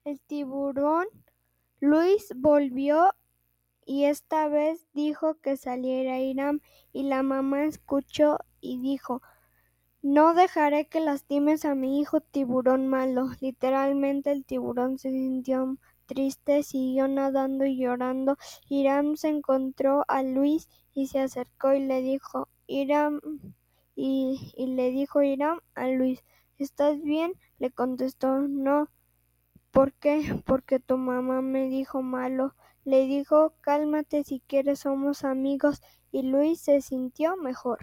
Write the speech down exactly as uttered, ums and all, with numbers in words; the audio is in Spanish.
El tiburón Luis volvió y esta vez dijo que saliera Hiram, y la mamá escuchó y dijo: «No dejaré que lastimes a mi hijo, tiburón malo». Literalmente el tiburón se sintió triste, siguió nadando y llorando. Hiram se encontró a Luis y se acercó y le dijo Hiram y, y le dijo Hiram a Luis: «¿Estás bien?». Le contestó: «No». «¿Por qué?». «Porque tu mamá me dijo malo». Le dijo: «Cálmate, si quieres somos amigos». Y Luis se sintió mejor.